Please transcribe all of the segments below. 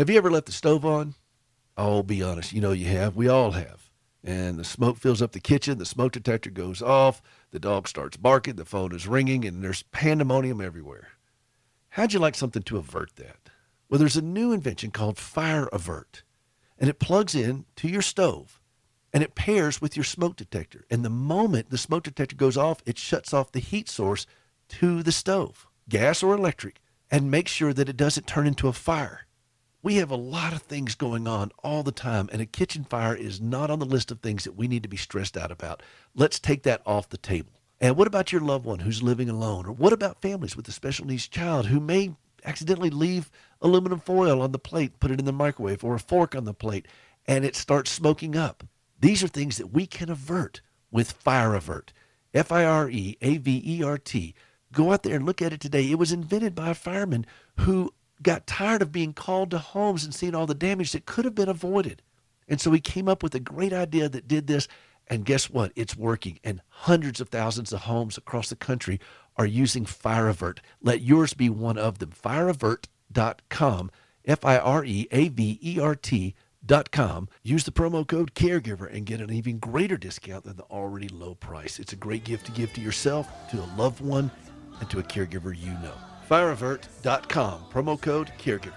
Have you ever left the stove on? Oh, be honest. You know you have. We all have. And the smoke fills up the kitchen. The smoke detector goes off. The dog starts barking. The phone is ringing, and there's pandemonium everywhere. How'd you like something to avert that? Well, there's a new invention called Fire Avert, and it plugs in to your stove, and it pairs with your smoke detector. And the moment the smoke detector goes off, it shuts off the heat source to the stove, gas or electric, and makes sure that it doesn't turn into a fire. We have a lot of things going on all the time, and a kitchen fire is not on the list of things that we need to be stressed out about. Let's take that off the table. And what about your loved one who's living alone? Or what about families with a special needs child who may accidentally leave aluminum foil on the plate, put it in the microwave, or a fork on the plate, and it starts smoking up? These are things that we can avert with Fire Avert. Fireavert. Go out there and look at it today. It was invented by a fireman who got tired of being called to homes and seeing all the damage that could have been avoided. And so he came up with a great idea that did this. And guess what? It's working. And hundreds of thousands of homes across the country are using Fire Avert. Let yours be one of them. Fireavert.com. Fireavert.com. Use the promo code CAREGIVER and get an even greater discount than the already low price. It's a great gift to give to yourself, to a loved one, and to a caregiver you know. Fireavert.com. Promo code CAREGIVER.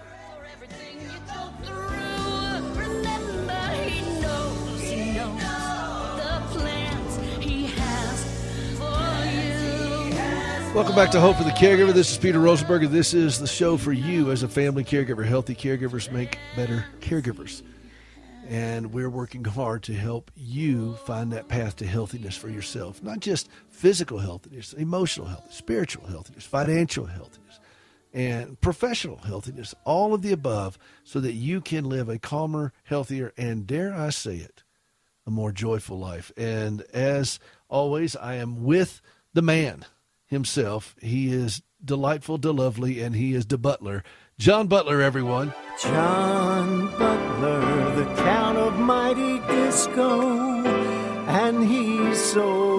Welcome back to Hope for the Caregiver. This is Peter Rosenberg, and this is the show for you as a family caregiver. Healthy caregivers make better caregivers. And we're working hard to help you find that path to healthiness for yourself. Not just physical healthiness, emotional healthiness, spiritual healthiness, financial healthiness, and professional healthiness, all of the above, so that you can live a calmer, healthier, and dare I say it, a more joyful life. And as always, I am with the man himself. He is delightful, lovely, and he is the butler. John Butler, everyone. John Butler, the Count of Mighty Disco, and he's so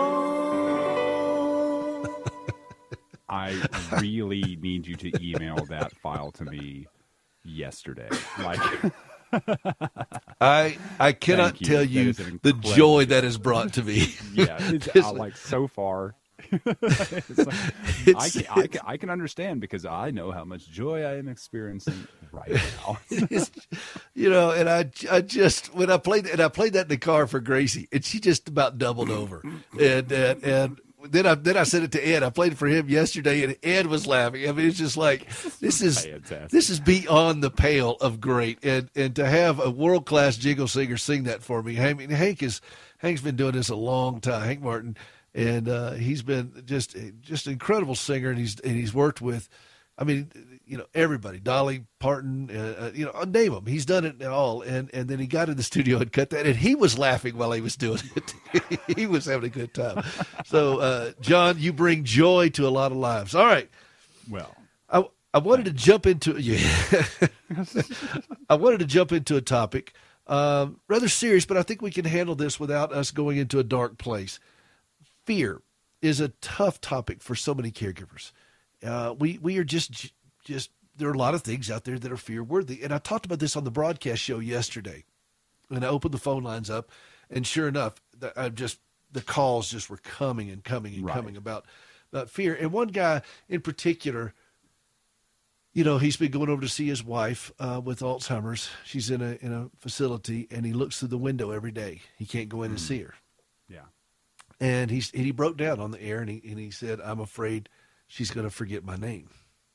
tall. I really need you to email that file to me yesterday. Like, I cannot tell you the joy that is brought to me. Yeah, it's like so far. It's like, I can understand because I know how much joy I am experiencing right now. You know, and I just when I played that in the car for Gracie, and she just about doubled over, and then I sent it to Ed. I played it for him yesterday, and Ed was laughing. I mean, it's just like this is beyond the pale of great, and to have a world class jingle singer sing that for me. I mean, Hank's been doing this a long time, Hank Martin. And he's been just an incredible singer, and he's worked with, I mean, you know, everybody, Dolly Parton, you know, name them. He's done it all, and then he got in the studio and cut that, and he was laughing while he was doing it. He was having a good time. So, John, you bring joy to a lot of lives. All right. Well, I wanted to jump into I wanted to jump into a topic rather serious, but I think we can handle this without us going into a dark place. Fear is a tough topic for so many caregivers. We are just there are a lot of things out there that are fear worthy. And I talked about this on the broadcast show yesterday, and I opened the phone lines up, and sure enough, the calls just were coming and coming and coming about fear. And one guy in particular, you know, he's been going over to see his wife with Alzheimer's. She's in a facility, and he looks through the window every day. He can't go in and see her. yeah. And he broke down on the air, and he said, "I'm afraid she's going to forget my name."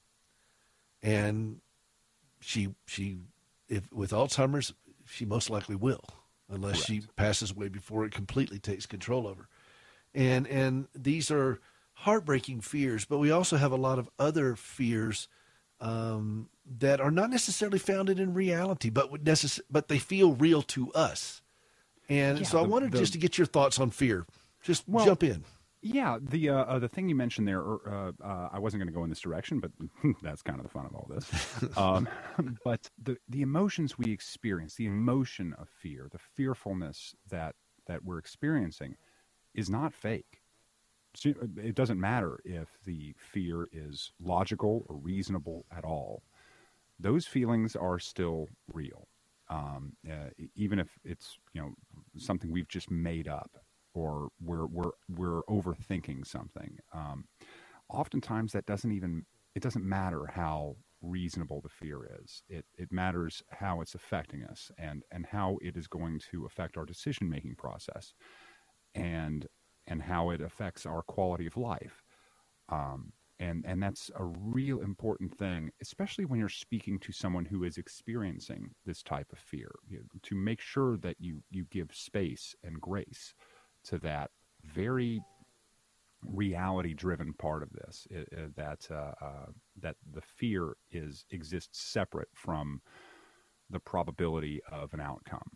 And she if with Alzheimer's, she most likely will, unless she passes away before it completely takes control of her. And these are heartbreaking fears, but we also have a lot of other fears that are not necessarily founded in reality, but they feel real to us. And so I wanted just to get your thoughts on fear. Just jump in. Yeah, the thing you mentioned there, I wasn't going to go in this direction, but that's kind of the fun of all this. But the emotions we experience, the emotion of fear, the fearfulness that we're experiencing is not fake. It doesn't matter if the fear is logical or reasonable at all. those feelings are still real. Even if it's, something we've just made up, or we're overthinking something. Oftentimes it doesn't matter how reasonable the fear is. It matters how it's affecting us, and how it is going to affect our decision making process, and how it affects our quality of life. And that's a real important thing, especially when you're speaking to someone who is experiencing this type of fear, to make sure that you give space and grace to that very reality-driven part of this, that the fear exists separate from the probability of an outcome.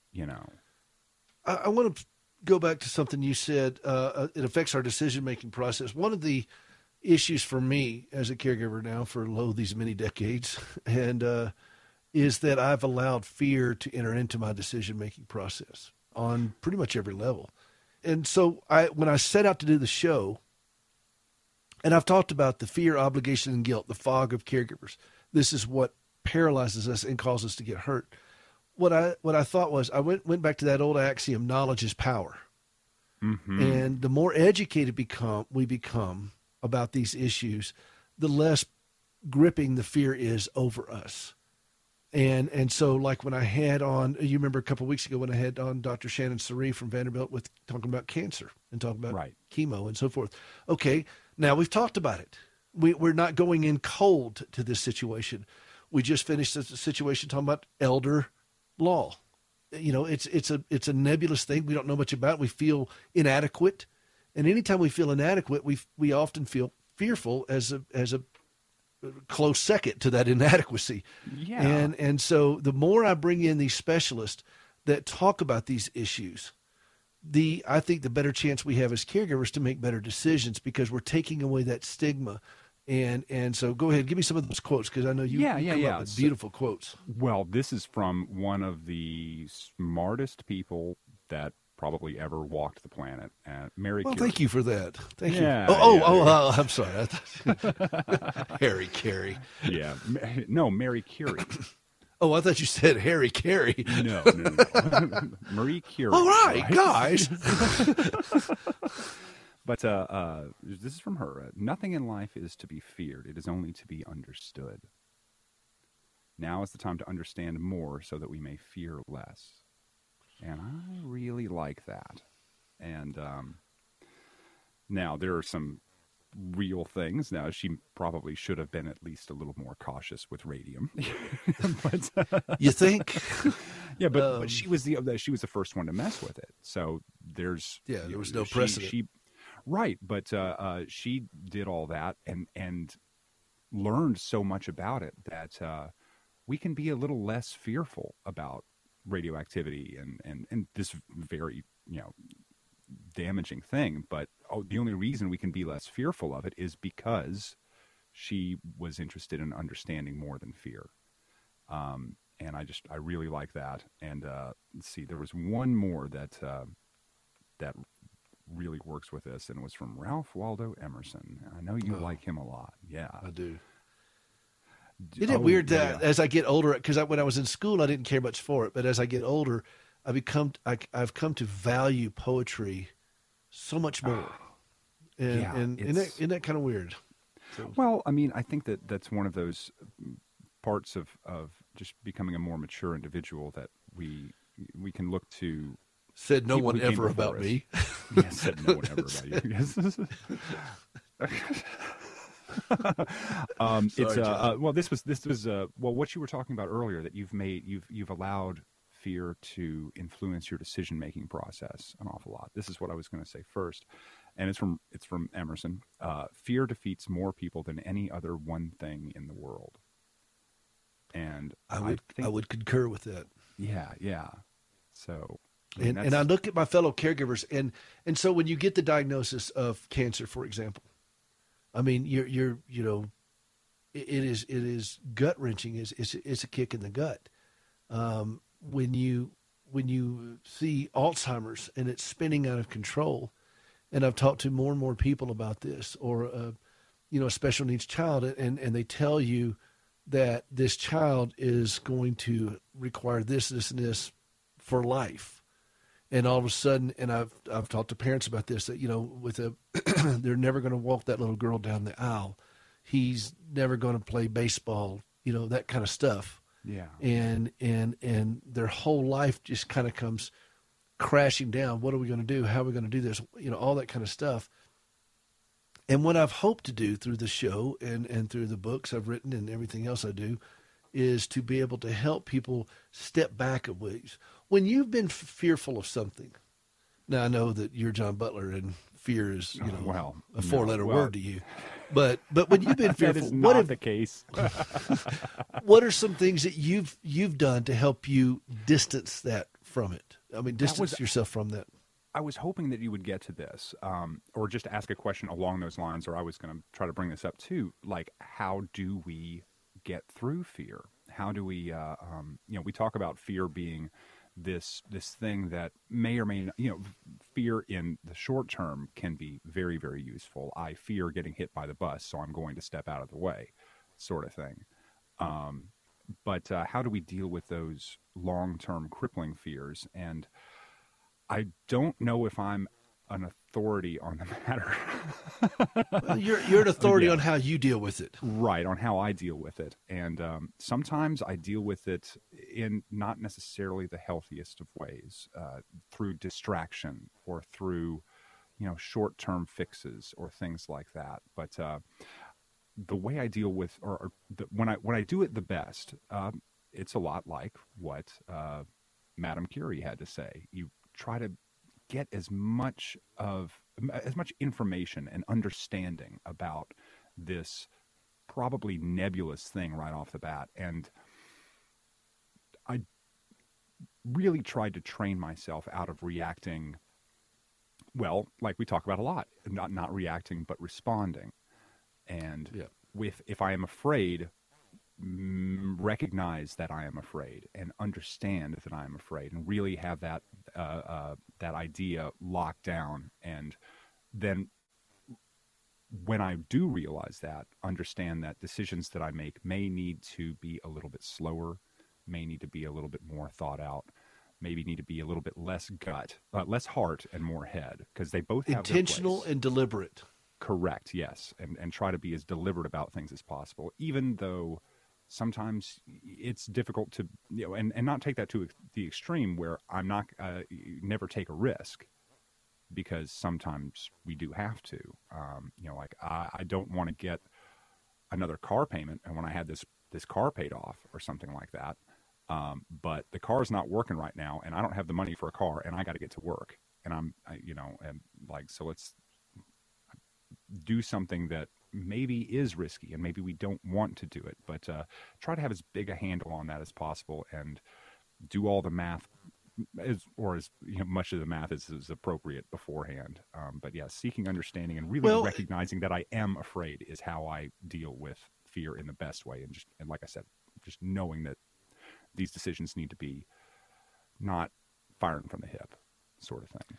I want to go back to something you said. It affects our decision-making process. One of the issues for me as a caregiver now for these many decades, and is that I've allowed fear to enter into my decision-making process on pretty much every level. And so when I set out to do the show, and I've talked about the fear, obligation, and guilt, the fog of caregivers. This is what paralyzes us and causes us to get hurt. What I thought was, I went back to that old axiom, knowledge is power. Mm-hmm. And the more educated we become about these issues, the less gripping the fear is over us. And so, like when I had on, you remember a couple of weeks ago when I had on Dr. Shannon Surrey from Vanderbilt with talking about cancer and talking about chemo and so forth. Okay, now we've talked about it. We're not going in cold to this situation. We just finished a situation talking about elder law. It's a nebulous thing. We don't know much about it. We feel inadequate, and anytime we feel inadequate, we often feel fearful as a close second to that inadequacy. Yeah. And so the more I bring in these specialists that talk about these issues, I think the better chance we have as caregivers to make better decisions, because we're taking away that stigma. And so go ahead, give me some of those quotes, because I know you come up with beautiful quotes. Well, this is from one of the smartest people that probably ever walked the planet, Mary Curie. Thank you for that. Thank you. I'm sorry. Harry Carey. Yeah. No, Mary Curie. I thought you said Harry Carey. No. Marie Curie. All right, guys. But this is from her. Nothing in life is to be feared. It is only to be understood. Now is the time to understand more so that we may fear less. And I really like that. And now there are some real things. Now, she probably should have been at least a little more cautious with radium. But, you think? Yeah, but she was the first one to mess with it. So there was no precedent. Right, but she did all that and learned so much about it that we can be a little less fearful about radioactivity and this very damaging thing. But the only reason we can be less fearful of it is because she was interested in understanding more than fear. And I really like that. And let's see, there was one more that really works with this, and it was from Ralph Waldo Emerson. I know you like him a lot. Yeah, I do. Isn't it weird that as I get older, because when I was in school, I didn't care much for it, but as I get older, I've come to value poetry so much more. And isn't that kind of weird? So. Well, I mean, I think that's one of those parts of just becoming a more mature individual that we can look to. Said no one ever about me. Yeah, said no one ever about you. Yes. This was what you were talking about earlier, that you've allowed fear to influence your decision making process an awful lot. This is what I was going to say first, and it's from Emerson. Fear defeats more people than any other one thing in the world. And I would concur with that. Yeah. So. And I look at my fellow caregivers, and so when you get the diagnosis of cancer, for example, I mean, it is gut wrenching. It's a kick in the gut. When you see Alzheimer's and it's spinning out of control, and I've talked to more and more people about this, or a special needs child, and they tell you that this child is going to require this, this, and this for life. And all of a sudden, and I've talked to parents about this, that, with they're never going to walk that little girl down the aisle. He's never going to play baseball, that kind of stuff. Yeah. And their whole life just kind of comes crashing down. What are we going to do? How are we going to do this? All that kind of stuff. And what I've hoped to do through the show and through the books I've written and everything else I do is to be able to help people step back a ways. When you've been fearful of something, now I know that you're John Butler and fear is, a four-letter word to you. But when you've been fearful, that is not the case. What are some things that you've done to help you distance that from it? I mean, distance yourself from that. I was hoping that you would get to this, or just ask a question along those lines, or I was going to try to bring this up too. Like, how do we get through fear? How do we, we talk about fear being this thing that may or may not, fear in the short term can be very, very useful. I fear getting hit by the bus, so I'm going to step out of the way, sort of thing. But how do we deal with those long-term crippling fears? And I don't know if I'm an authority on the matter. Well, you're an authority on how you deal with it. Right, on how I deal with it. And sometimes I deal with it in not necessarily the healthiest of ways, through distraction or through, short-term fixes or things like that. But the way I deal with, when I do it the best, it's a lot like what Madame Curie had to say. You try to get as much information and understanding about this probably nebulous thing right off the bat. And I really tried to train myself out of reacting, well, like we talk about a lot, not reacting, but responding. And if I am afraid, recognize that I am afraid and understand that I am afraid, and really have that idea locked down. And then when I do realize that, understand that decisions that I make may need to be a little bit slower, may need to be a little bit more thought out, maybe need to be a little bit less less heart and more head, because they both have intentional their place. And deliberate. Correct, yes. And try to be as deliberate about things as possible, even though sometimes it's difficult to, and not take that to the extreme where I'm not, never take a risk, because sometimes we do have to. Like I don't want to get another car payment, and when I had this car paid off or something like that, but the car's not working right now, and I don't have the money for a car, and I got to get to work, and so let's do something that maybe is risky, and maybe we don't want to do it, but try to have as big a handle on that as possible, and do all the math as much of the math as is appropriate beforehand. But yeah, seeking understanding and really recognizing that I am afraid is how I deal with fear in the best way. And like I said, just knowing that these decisions need to be not firing from the hip, sort of thing.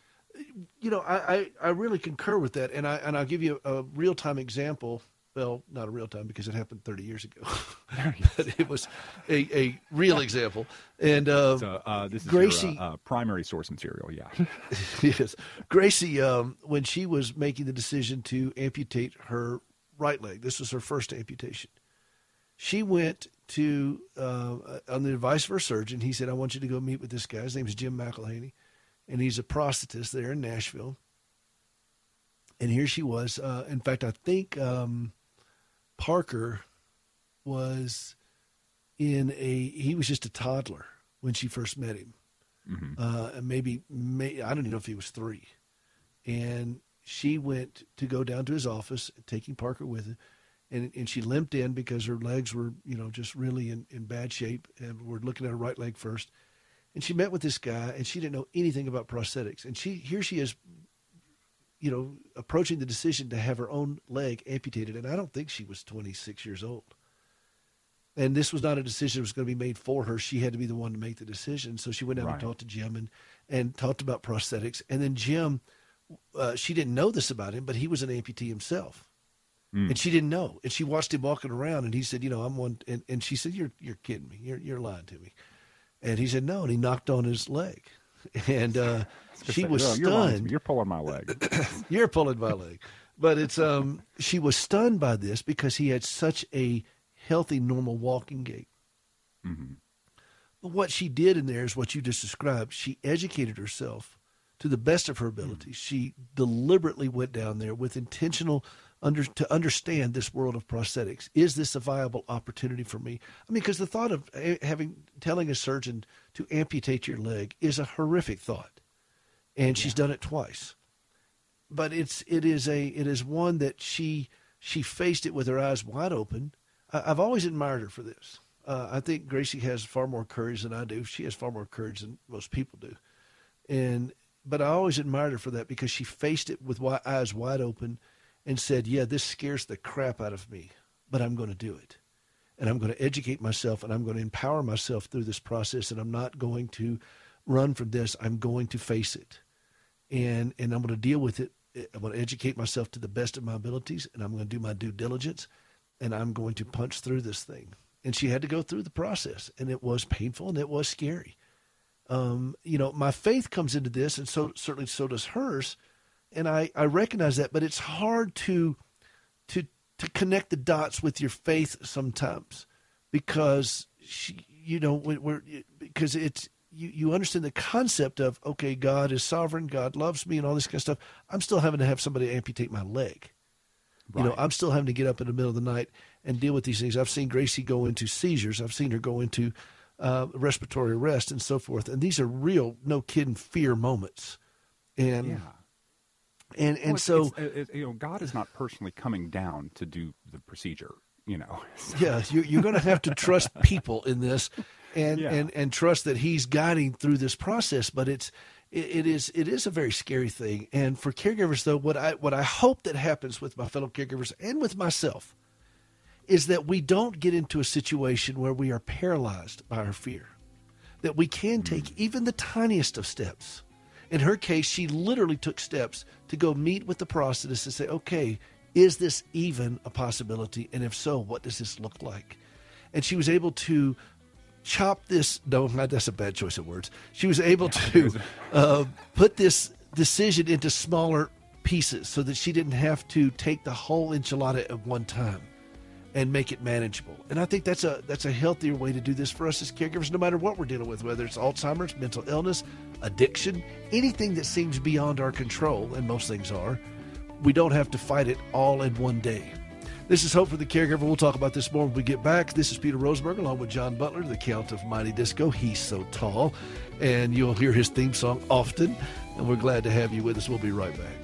I really concur with that, and I'll give you a real-time example. Well, not a real time because it happened 30 years ago, but it was a real example. And this is Gracie, your primary source material, yeah. Yes, Gracie, when she was making the decision to amputate her right leg, this was her first amputation. She went to on the advice of her surgeon. He said, "I want you to go meet with this guy. His name is Jim McElhaney, and he's a prosthetist there in Nashville." And here she was. In fact, I think Parker was he was just a toddler when she first met him. Mm-hmm. And I don't even know if he was 3. And she went to go down to his office, taking Parker with her. And she limped in because her legs were, just really in bad shape. And we're looking at her right leg first. And she met with this guy, and she didn't know anything about prosthetics. And here she is, approaching the decision to have her own leg amputated. And I don't think she was 26 years old. And this was not a decision that was going to be made for her. She had to be the one to make the decision. So she went down and talked to Jim and talked about prosthetics. And then Jim, she didn't know this about him, but he was an amputee himself. And she didn't know. And she watched him walking around, and he said, I'm one. And she said, you're kidding me. You're lying to me. And he said, no. And he knocked on his leg. And she was stunned. You're pulling my leg. You're pulling my leg. But it's she was stunned by this because he had such a healthy, normal walking gait. Mm-hmm. But what she did in there is what you just described. She educated herself to the best of her ability. She deliberately went down there with intentional to understand this world of prosthetics. Is this a viable opportunity for me? I mean, because the thought of telling a surgeon to amputate your leg is a horrific thought, and she's done it twice. But it is one that she faced it with her eyes wide open. I've always admired her for this. I think Gracie has far more courage than I do. She has far more courage than most people do, but I always admired her for that because she faced it with eyes wide open. And said, yeah, this scares the crap out of me, but I'm going to do it. And I'm going to educate myself, and I'm going to empower myself through this process, and I'm not going to run from this. I'm going to face it. And I'm going to deal with it. I'm going to educate myself to the best of my abilities, and I'm going to do my due diligence, and I'm going to punch through this thing. And she had to go through the process, and it was painful, and it was scary. My faith comes into this, and so certainly so does hers. And I recognize that, but it's hard to connect the dots with your faith sometimes because because it's you understand the concept of, okay, God is sovereign, God loves me, and all this kind of stuff. I'm still having to have somebody amputate my leg. Right. I'm still having to get up in the middle of the night and deal with these things. I've seen Gracie go into seizures. I've seen her go into respiratory arrest and so forth. And these are real, no kidding, fear moments. And yeah. And so God is not personally coming down to do the procedure, Yeah, you're going to have to trust people in this, and trust that He's guiding through this process. But it is a very scary thing. And for caregivers, though, what I hope that happens with my fellow caregivers and with myself is that we don't get into a situation where we are paralyzed by our fear. That we can take even the tiniest of steps. In her case, she literally took steps to go meet with the prosthetist and say, okay, is this even a possibility? And if so, what does this look like? And she was able to chop this. No, that's a bad choice of words. She was able to put this decision into smaller pieces so that she didn't have to take the whole enchilada at one time and make it manageable. And I think that's a healthier way to do this for us as caregivers, no matter what we're dealing with, whether it's Alzheimer's, mental illness, addiction, anything that seems beyond our control, and most things are. We don't have to fight it all in one day. This is Hope for the Caregiver. We'll talk about this more when we get back. This is Peter Rosenberg along with John Butler, the Count of Mighty Disco. He's so tall, and you'll hear his theme song often, and we're glad to have you with us. We'll be right back.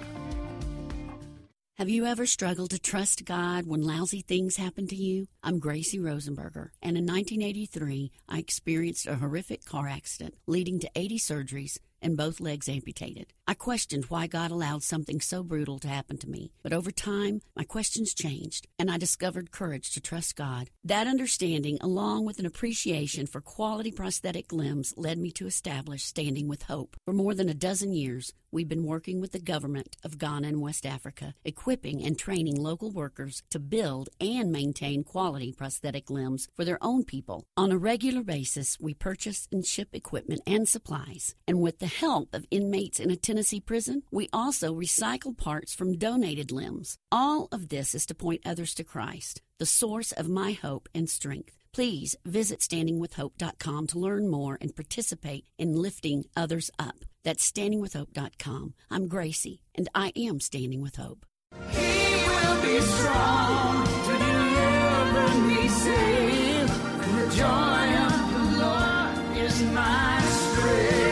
Have you ever struggled to trust God when lousy things happen to you? I'm Gracie Rosenberger, and in 1983, I experienced a horrific car accident leading to 80 surgeries and both legs amputated. I questioned why God allowed something so brutal to happen to me, but over time, my questions changed, and I discovered courage to trust God. That understanding, along with an appreciation for quality prosthetic limbs, led me to establish Standing with Hope. For more than a dozen years, we've been working with the government of Ghana and West Africa, equipping and training local workers to build and maintain quality prosthetic limbs for their own people. On a regular basis, we purchase and ship equipment and supplies, and with the help of inmates in a Tennessee prison, we also recycle parts from donated limbs. All of this is to point others to Christ, the source of my hope and strength. Please visit standingwithhope.com to learn more and participate in lifting others up. That's standingwithhope.com. I'm Gracie, and I am Standing with Hope. He will be strong to deliver me safe. The joy of the Lord is my strength.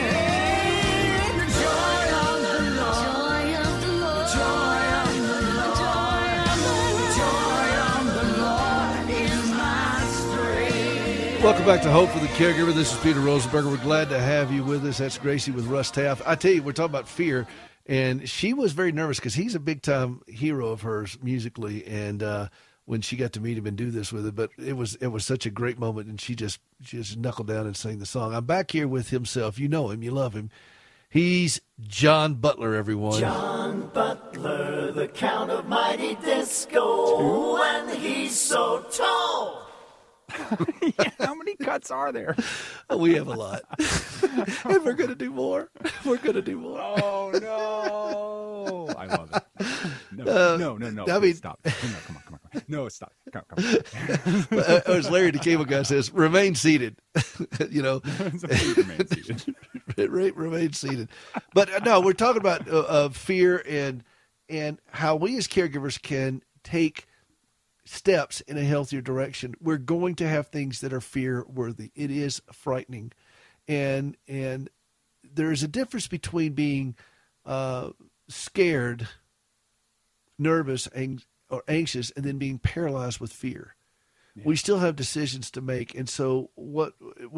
The joy of the Lord, joy of the Lord, joy of the Lord, joy of the Lord is my strength. Welcome back to Hope for the Caregiver. This is Peter Rosenberger. We're glad to have you with us. That's Gracie with Russ Taff. I tell you, we're talking about fear. And she was very nervous because he's a big-time hero of hers musically, and when she got to meet him and do this with him, but it was such a great moment, and she just knuckled down and sang the song. I'm back here with himself. You know him. You love him. He's John Butler, everyone. John Butler. Statler, the Count of Mighty Disco, and he's so tall. Yeah, how many cuts are there? We have a lot. And we're going to do more. We're going to do more. Oh no! I love it. No. I mean- stop. No, come on. No, stop. Come on. As Larry the Cable Guy says, remain seated. You know, Remain seated. remain seated. But no, we're talking about fear and how we as caregivers can take steps in a healthier direction. We're going to have things that are fear worthy. It is frightening, and there is a difference between being scared, nervous, or anxious, and then being paralyzed with fear. Yeah. We still have decisions to make, and so what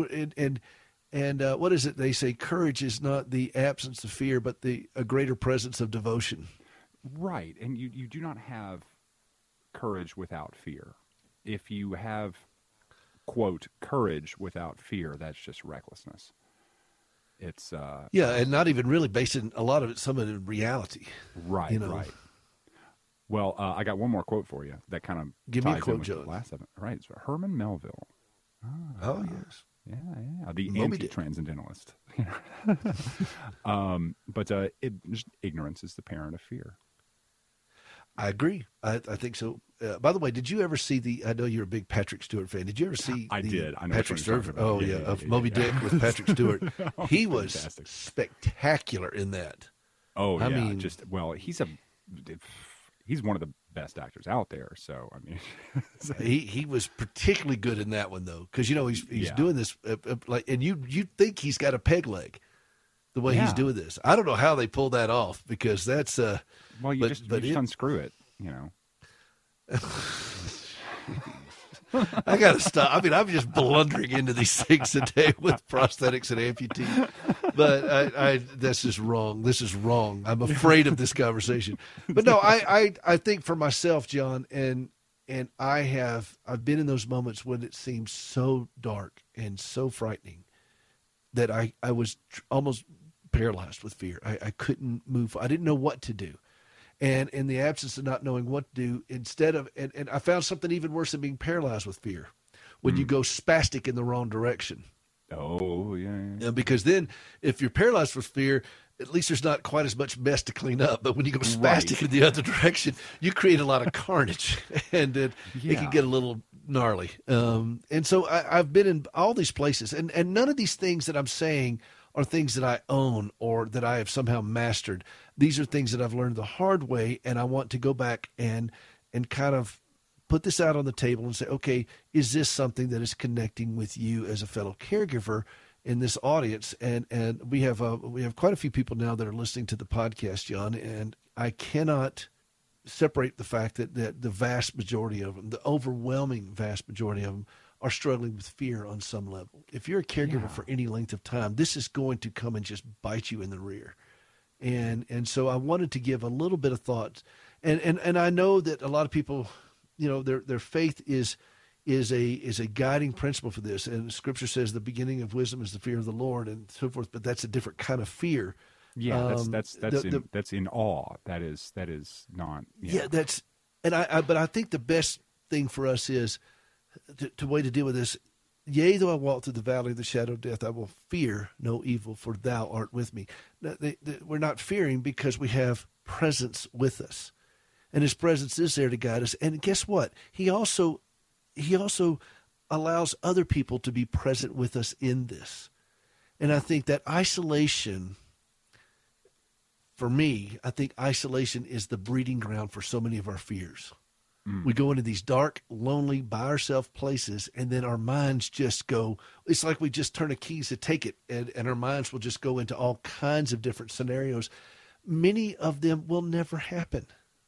is it they say? Courage is not the absence of fear, but a greater presence of devotion. Right, and you do not have courage without fear. If you have, quote, courage without fear, that's just recklessness. It's and not even really based in a lot of it, some of it in reality. Right, you know? right. Well, I got one more quote for you that kind of give me a ties quote, in with John. the last of it. Right, it's Herman Melville. Oh yes, yeah, the Moby Dick. anti-transcendentalist. But ignorance is the parent of fear. I agree. I think so. By the way, did you ever see I know you're a big Patrick Stewart fan. Did you ever see I did. I know Patrick which one you're Stewart? talking about. Oh, yeah, of Moby Dick with Patrick Stewart. Oh, He was fantastic. spectacular in that. Oh, I yeah. mean- He's one of the best actors out there. So, I mean, He was particularly good in that one, though, because, he's Yeah. doing this, and you think he's got a peg leg the way he's Yeah. doing this. I don't know how they pull that off, because that's well, you just it- unscrew it, I got to stop. I mean, I'm just blundering into these things today with prosthetics and amputees. But I that's just wrong. This is wrong. I'm afraid of this conversation. But no, I think for myself, John, and I've been in those moments when it seems so dark and so frightening that I was almost paralyzed with fear. I couldn't move. I didn't know what to do. And in the absence of not knowing what to do, instead of, and I found something even worse than being paralyzed with fear, when you go spastic in the wrong direction. Oh, yeah. Because then if you're paralyzed with fear, at least there's not quite as much mess to clean up. But when you go spastic in the other direction, you create a lot of carnage, and it can get a little gnarly. And so I've been in all these places, and none of these things that I'm saying are things that I own or that I have somehow mastered. These are things that I've learned the hard way, and I want to go back and kind of put this out on the table and say, okay, is this something that is connecting with you as a fellow caregiver in this audience? And we have quite a few people now that are listening to the podcast, John, and I cannot separate the fact that the vast majority of them, the overwhelming vast majority of them, are struggling with fear on some level. If you're a caregiver for any length of time, this is going to come and just bite you in the rear. And so I wanted to give a little bit of thought. And I know that a lot of people, their faith is a guiding principle for this. And Scripture says the beginning of wisdom is the fear of the Lord and so forth, but that's a different kind of fear. Yeah, that's in awe. That is not. Yeah, but I think the best thing for us is the way to deal with this. Yea, though I walk through the valley of the shadow of death, I will fear no evil, for thou art with me. Now, we're not fearing because we have presence with us, and his presence is there to guide us. And guess what? He also allows other people to be present with us in this. And I think that isolation, for me, I think isolation is the breeding ground for so many of our fears. We go into these dark, lonely, by ourselves places, and then our minds just go, it's like we just turn the keys to take it, and our minds will just go into all kinds of different scenarios. Many of them will never happen.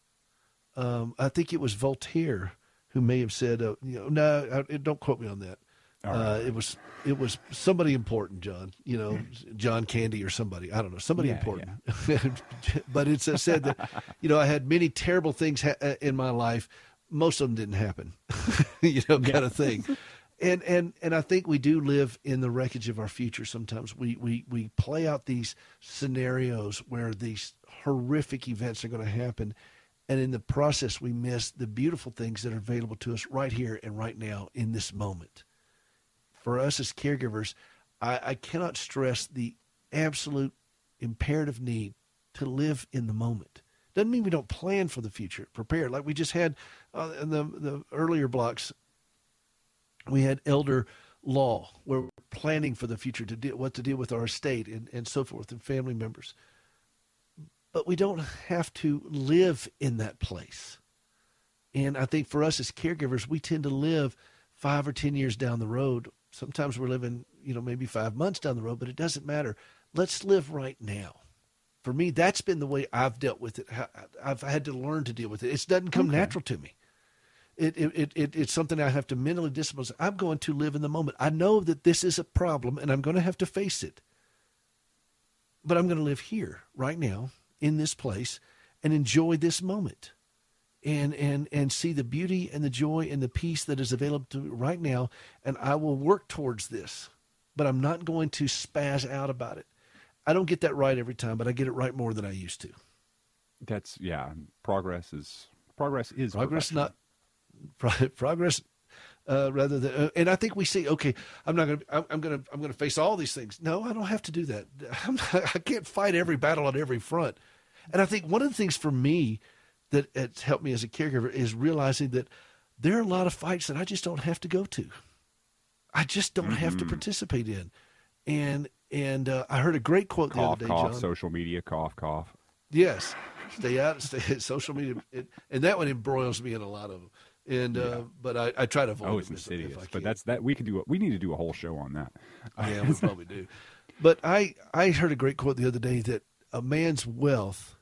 I think it was Voltaire who may have said, no, don't quote me on that. It was somebody important, John, John Candy or somebody, I don't know, somebody important. Yeah. But it said that, I had many terrible things in my life. Most of them didn't happen, kind of thing. And I think we do live in the wreckage of our future. Sometimes we play out these scenarios where these horrific events are going to happen. And in the process, we miss the beautiful things that are available to us right here and right now in this moment. For us as caregivers, I cannot stress the absolute imperative need to live in the moment. Doesn't mean we don't plan for the future, prepare. Like we just had in the earlier blocks, we had elder law. We're planning for the future to deal with our estate and so forth and family members. But we don't have to live in that place. And I think for us as caregivers, we tend to live 5 or 10 years down the road. Sometimes we're living, maybe 5 months down the road, but it doesn't matter. Let's live right now. For me, that's been the way I've dealt with it. I've had to learn to deal with it. It doesn't come natural to me. It's something I have to mentally discipline. I'm going to live in the moment. I know that this is a problem, and I'm going to have to face it. But I'm going to live here, right now, in this place, and enjoy this moment, and see the beauty and the joy and the peace that is available to me right now. And I will work towards this, but I'm not going to spaz out about it. I don't get that right every time, but I get it right more than I used to. That's progress is Progress, perfection. not progress. Rather than, and I think we see, okay, I'm going to face all these things. No, I don't have to do that. I can't fight every battle on every front. And I think one of the things for me that has helped me as a caregiver is realizing that there are a lot of fights that I just don't have to go to. I just don't have to participate in. And I heard a great quote the other day, John. Social media, cough. Yes. Stay out, stay social media. And that one embroils me in a lot of them. And but I try to avoid it. Oh, it's insidious. But we need to do a whole show on that. Yeah, we probably do. But I heard a great quote the other day that a man's wealth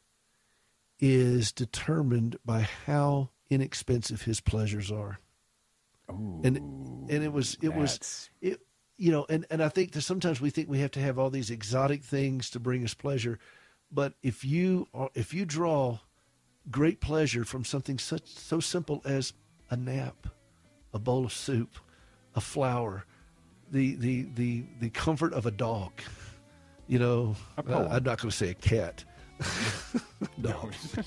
is determined by how inexpensive his pleasures are. Oh, and it was and I think that sometimes we think we have to have all these exotic things to bring us pleasure, but if you draw great pleasure from something so simple as a nap, a bowl of soup, a flower, the comfort of a dog, I'm not going to say a cat. No.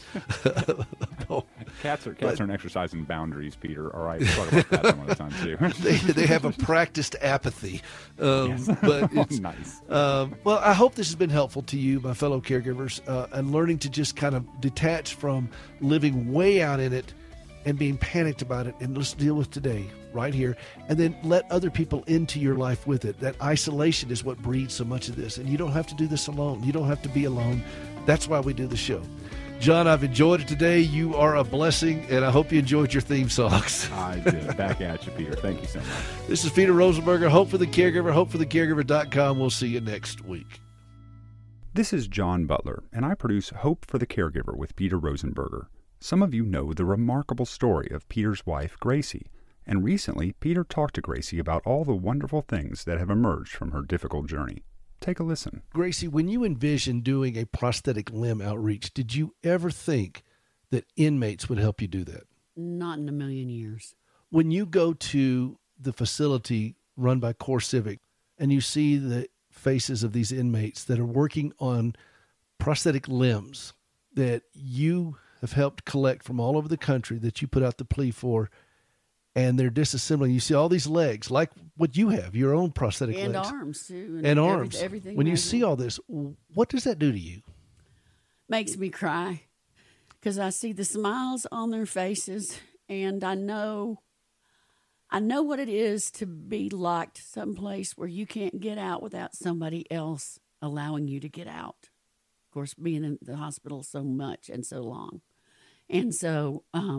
Cats aren't exercising boundaries, Peter. All right, we'll talk about that some other time too. they have a practiced apathy. Yes. But it's nice. Well, I hope this has been helpful to you, my fellow caregivers, and learning to just kind of detach from living way out in it and being panicked about it, and let's deal with today, right here, and then let other people into your life with it. That isolation is what breeds so much of this, and you don't have to do this alone. You don't have to be alone. That's why we do the show. John, I've enjoyed it today. You are a blessing, and I hope you enjoyed your theme songs. I did. Back at you, Peter. Thank you so much. This is Peter Rosenberger, Hope for the Caregiver, hopeforthecaregiver.com. We'll see you next week. This is John Butler, and I produce Hope for the Caregiver with Peter Rosenberger. Some of you know the remarkable story of Peter's wife, Gracie, and recently Peter talked to Gracie about all the wonderful things that have emerged from her difficult journey. Take a listen. Gracie, when you envisioned doing a prosthetic limb outreach, did you ever think that inmates would help you do that? Not in a million years. When you go to the facility run by CoreCivic and you see the faces of these inmates that are working on prosthetic limbs that you have helped collect from all over the country that you put out the plea for, and they're disassembling. You see all these legs, like what you have, your own prosthetic And legs. arms, too. And arms. Everything. When you see all this, what does that do to you? Makes me cry because I see the smiles on their faces, and I know what it is to be locked someplace where you can't get out without somebody else allowing you to get out. Of course, being in the hospital so much and so long. And so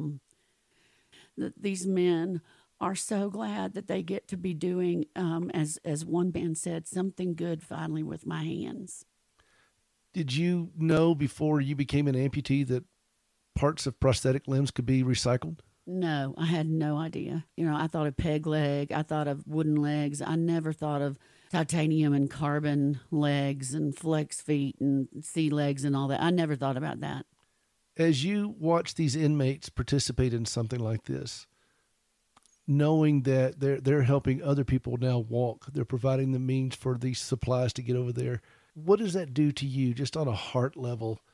these men are so glad that they get to be doing, as one man said, something good finally with my hands. Did you know before you became an amputee that parts of prosthetic limbs could be recycled? No, I had no idea. I thought of peg leg. I thought of wooden legs. I never thought of titanium and carbon legs and flex feet and sea legs and all that. I never thought about that. As you watch these inmates participate in something like this, knowing that they're helping other people now walk, they're providing the means for these supplies to get over there, what does that do to you just on a heart level?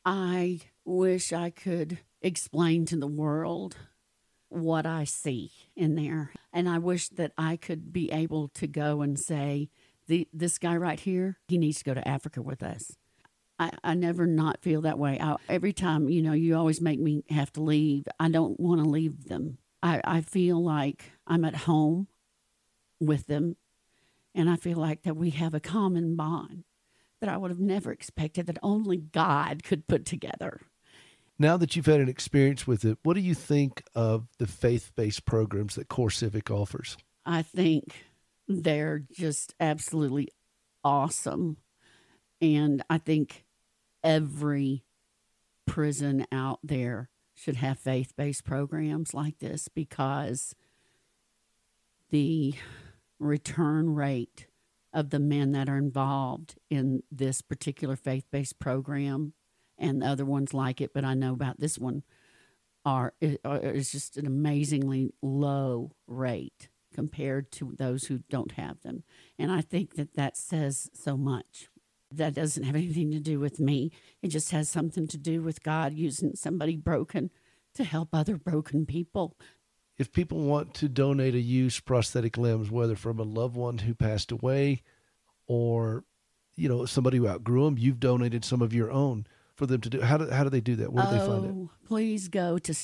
I wish I could explain to the world what I see in there. And I wish that I could be able to go and say, this guy right here, he needs to go to Africa with us. I never not feel that way. Every time, you always make me have to leave. I don't want to leave them. I feel like I'm at home with them, and I feel like that we have a common bond that I would have never expected, that only God could put together. Now that you've had an experience with it, what do you think of the faith-based programs that Core Civic offers? I think they're just absolutely awesome. And I think every prison out there should have faith-based programs like this, because the return rate of the men that are involved in this particular faith-based program and the other ones like it, but I know about this one, is just an amazingly low rate compared to those who don't have them. And I think that says so much. That doesn't have anything to do with me. It just has something to do with God using somebody broken to help other broken people. If people want to donate a used prosthetic limbs, whether from a loved one who passed away or, somebody who outgrew them, you've donated some of your own for them to do. How do they do that? Where do they find it? Please go to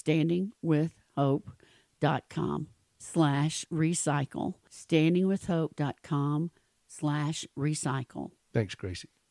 standingwithhope.com/recycle. standingwithhope.com/recycle. Thanks, Gracie.